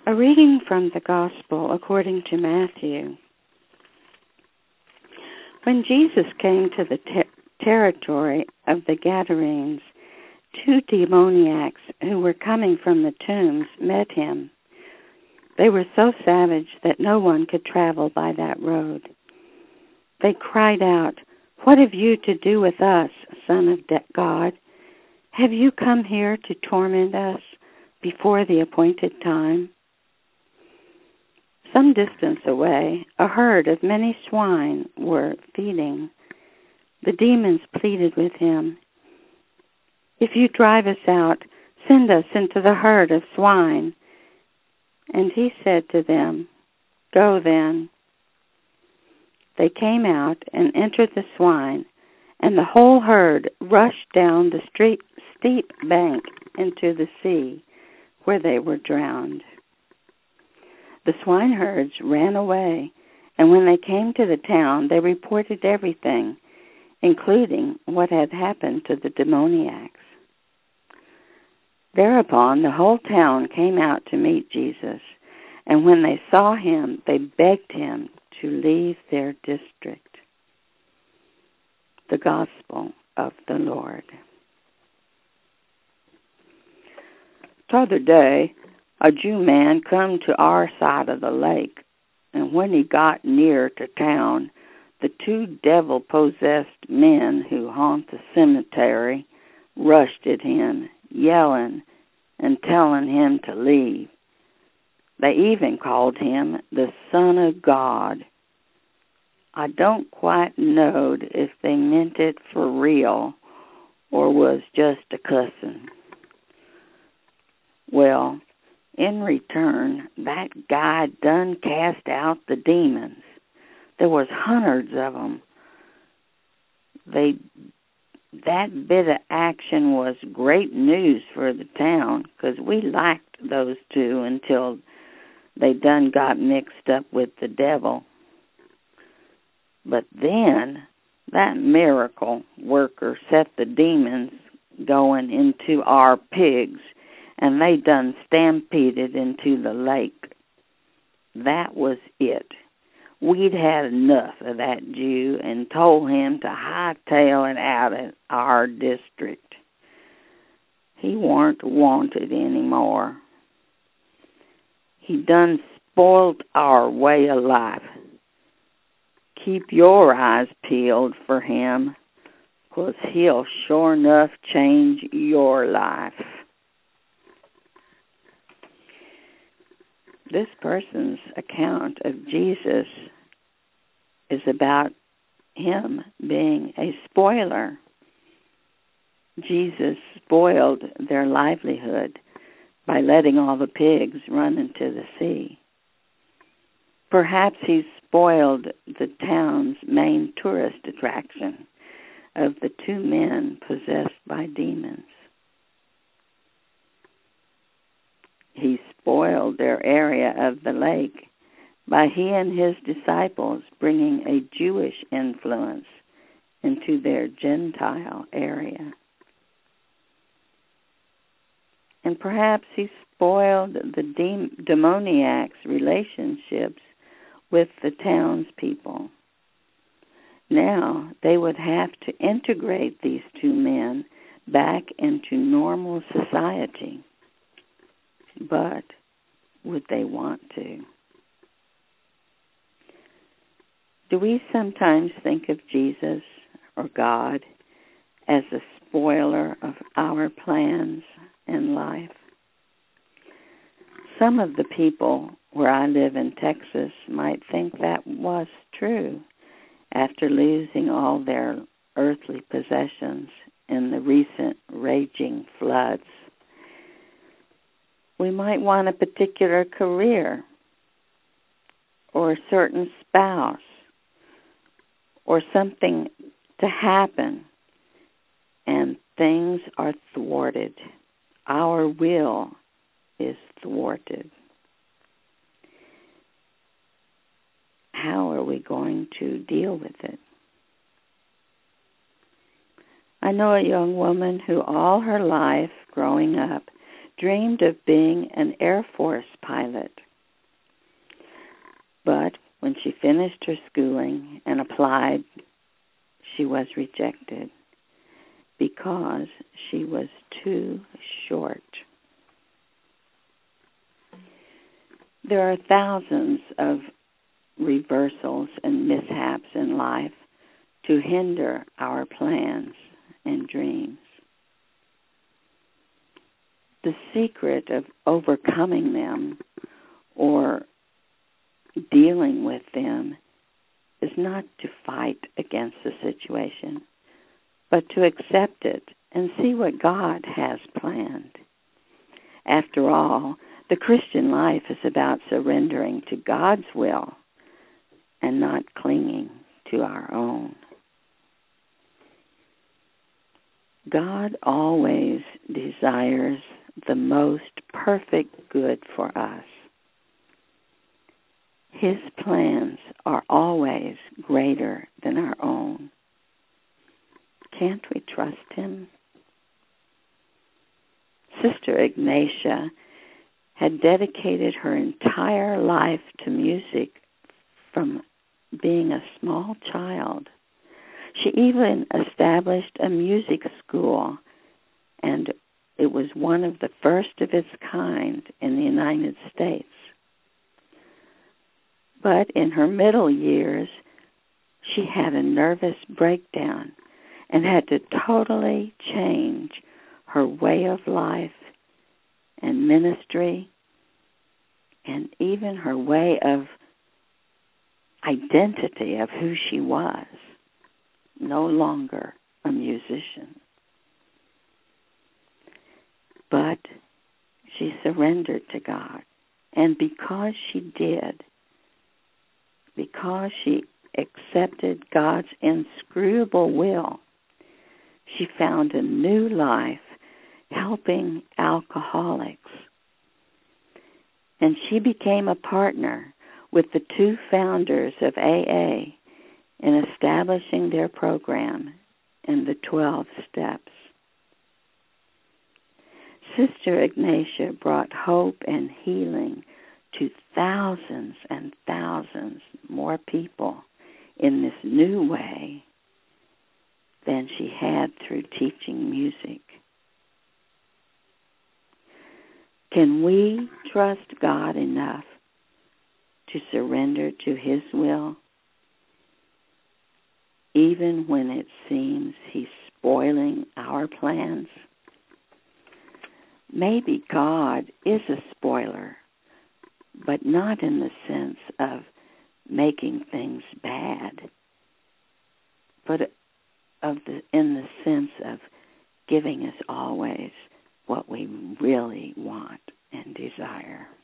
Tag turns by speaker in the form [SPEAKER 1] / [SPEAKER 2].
[SPEAKER 1] A reading from the Gospel according to Matthew. When Jesus came to the territory of the Gadarenes, 2 demoniacs who were coming from the tombs met him. They were so savage that no one could travel by that road. They cried out, "What have you to do with us, Son of God? Have you come here to torment us before the appointed time?" Some distance away, a herd of many swine were feeding. The demons pleaded with him, "If you drive us out, send us into the herd of swine." And he said to them, "Go then." They came out and entered the swine, and the whole herd rushed down the steep bank into the sea, where they were drowned. The swineherds ran away, and when they came to the town, they reported everything, including what had happened to the demoniacs. Thereupon the whole town came out to meet Jesus, and when they saw him, they begged him to leave their district. The Gospel of the Lord. T'other day, a Jew man come to our side of the lake, and when he got near to town, the 2 devil-possessed men who haunt the cemetery rushed at him, yelling and telling him to leave. They even called him the Son of God. I don't quite know if they meant it for real or was just a cussing. Well, in return, that guy done cast out the demons. There was hundreds of them. That bit of action was great news for the town, because we liked those 2 until they done got mixed up with the devil. But then that miracle worker set the demons going into our pigs, and they done stampeded into the lake. That was it. We'd had enough of that Jew and told him to hightail it out of our district. He weren't wanted anymore. He done spoiled our way of life. Keep your eyes peeled for him, 'cause he'll sure enough change your life. This person's account of Jesus is about him being a spoiler. Jesus spoiled their livelihood by letting all the pigs run into the sea. Perhaps he spoiled the town's main tourist attraction of the 2 men possessed by demons. He spoiled their area of the lake by he and his disciples bringing a Jewish influence into their Gentile area. And perhaps he spoiled the demoniacs' relationships with the townspeople. Now they would have to integrate these 2 men back into normal society. But would they want to? Do we sometimes think of Jesus or God as a spoiler of our plans in life? Some of the people where I live in Texas might think that was true after losing all their earthly possessions in the recent raging floods. We might want a particular career or a certain spouse or something to happen, and things are thwarted. Our will is thwarted. How are we going to deal with it? I know a young woman who all her life growing up dreamed of being an Air Force pilot. finished her schooling and applied, she was rejected because she was too short. There are thousands of reversals and mishaps in life to hinder our plans and dreams. The secret of overcoming them or dealing with them is not to fight against the situation, but to accept it and see what God has planned. After all, the Christian life is about surrendering to God's will and not clinging to our own. God always desires the most perfect good for us. His plans are always greater than our own. Can't we trust him? Sister Ignatia had dedicated her entire life to music from being a small child. She even established a music school, and it was one of the first of its kind in the United States. But in her middle years, she had a nervous breakdown and had to totally change her way of life and ministry and even her way of identity of who she was. No longer a musician. But she surrendered to God. And because she did, because she accepted God's inscrutable will, she found a new life helping alcoholics. And she became a partner with the two founders of AA in establishing their program and the 12 steps. Sister Ignatia brought hope and healing to thousands and thousands more people in this new way than she had through teaching music. Can we trust God enough to surrender to His will, even when it seems He's spoiling our plans? Maybe God is a spoiler, but not in the sense of making things bad, but in the sense of giving us always what we really want and desire.